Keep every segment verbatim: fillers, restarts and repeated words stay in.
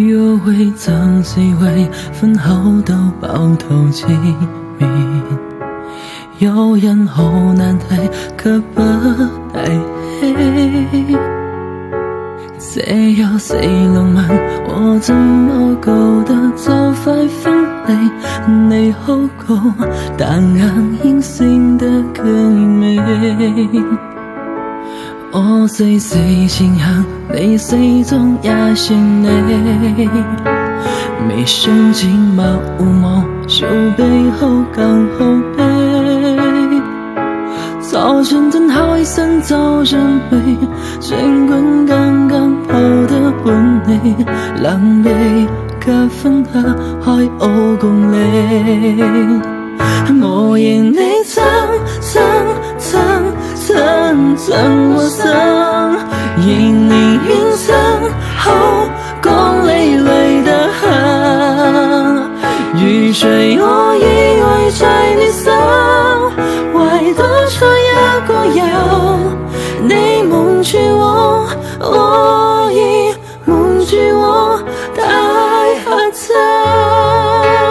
若未曾以為分後都抱頭見面，有人好難題，可不太氣。這有誰浪漫？我怎麼覺得就快分離？你好高，但硬硬性得更美。我隨時前行，你始終也是你。沒神經冒無毛，手背後剛好背。早晨燈號已散，早晨美，儘管剛剛跑得很累，狼狽嘅分下海鷗共你。我眼淚蹭蹭蹭蹭蹭我心，引你雲層後光累累的痕，雨水我以為在你身，外多出一個人，你蒙住我，我已蒙住我大黑枕。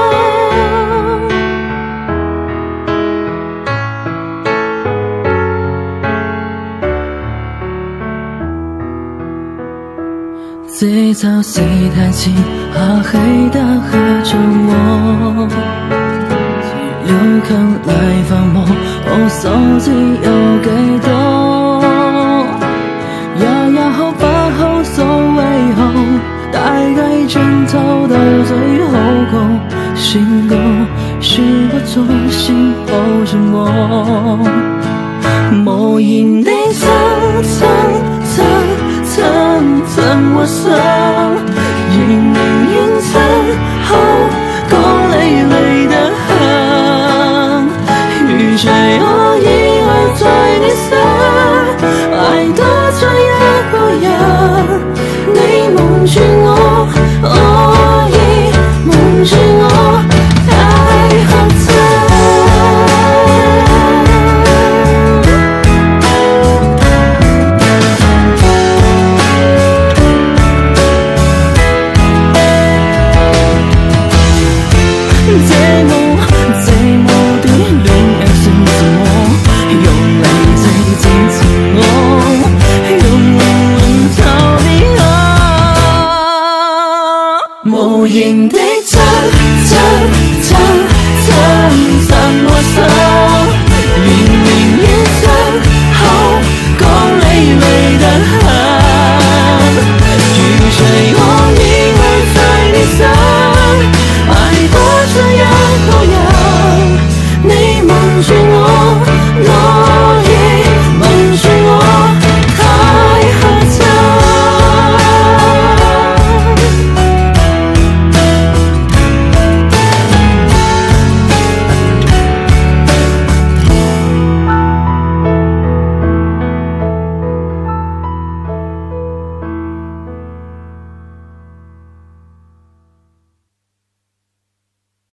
最早是太近，黑黑的合着我，有空來訪我，我手機有幾多？日日後不好所謂好，大概枕頭到最後夠，醒過是我左心抱着我，無言地蹭蹭蹭蹭蹭我心，引你雲層後光累累的痕，雨水我以為在你身，愛多咗一個人，你蒙住我，我已蒙住我大黑枕。無形的蹭蹭蹭蹭蹭我心，連綿雲層後光累累的痕，雨水我以為在你身，愛多咗一個人，你蒙住我，我